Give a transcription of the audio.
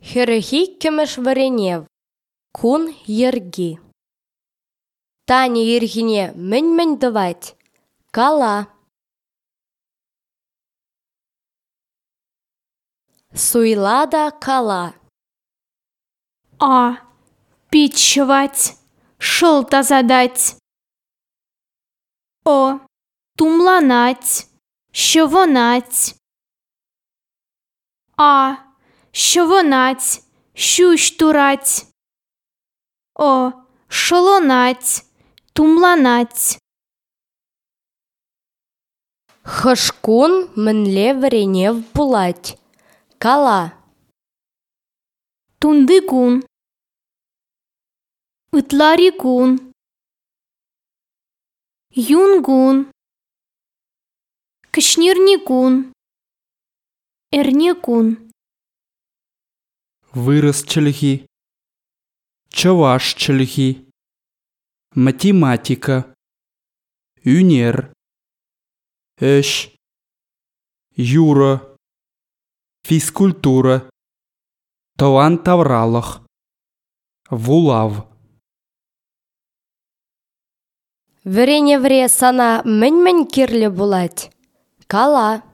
Херехи кемеш варенев. Кун ерги. Тани ергине мень давать. Кала. Суйлада кала. А. Пичевать. Шылта задать. О. Тумланать. Щовонать. А. Щовонать. Щущтурать. О. Шолонать. Тумланать. Хашкун менле варенев булать. Кала. Тундыкун. Ытларикун. Юнгун. Кышнирникун. Эрнекун. Выросчелхи, чавашчелхи, математика, юнер, эш, юра, физкультура, талант тавралах, вулав. Вареневре сана мень кирле булать. Кала.